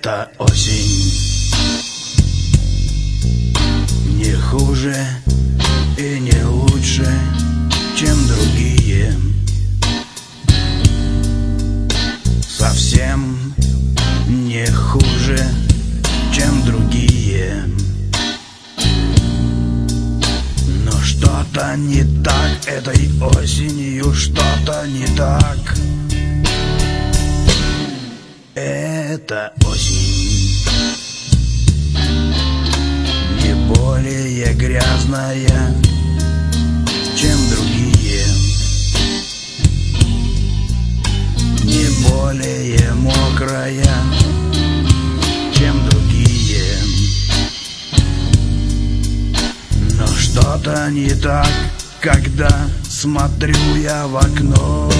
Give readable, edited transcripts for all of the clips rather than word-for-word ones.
Эта осень не хуже и не лучше, чем другие. Совсем не хуже, чем другие. Но что-то не так этой осенью, что-то не так. Эта осень не более грязная, чем другие, не более мокрая, чем другие. Но что-то не так, когда смотрю я в окно.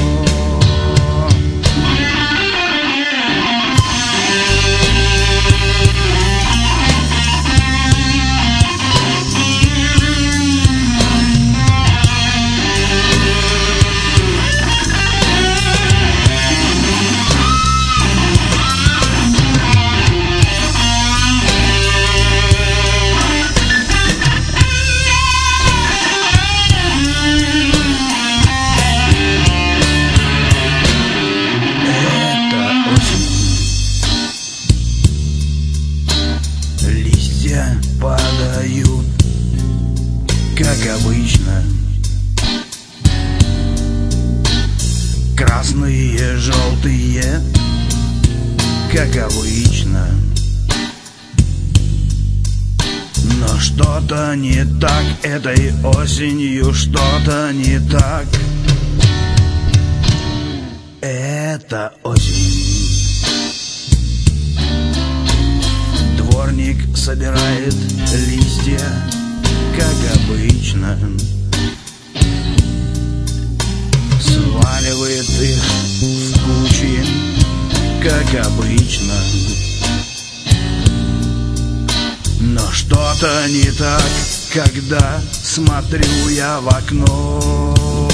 Падают, как обычно, красные, желтые, как обычно. Но что-то не так этой осенью, что-то не так. Это осень. Дворник собирает листья, как обычно, сваливает их в кучи, как обычно. Но что-то не так, когда смотрю я в окно.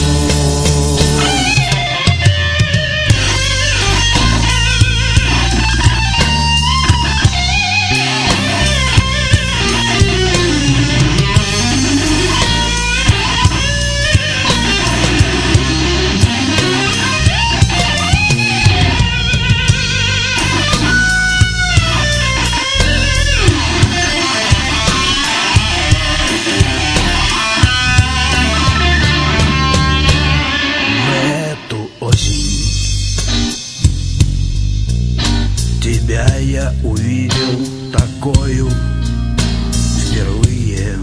Тебя я увидел такою впервые.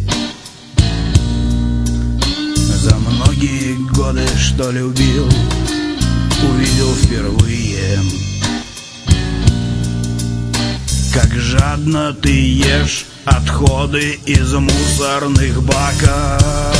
За многие годы, что любил, увидел впервые. Как жадно ты ешь отходы из мусорных баков.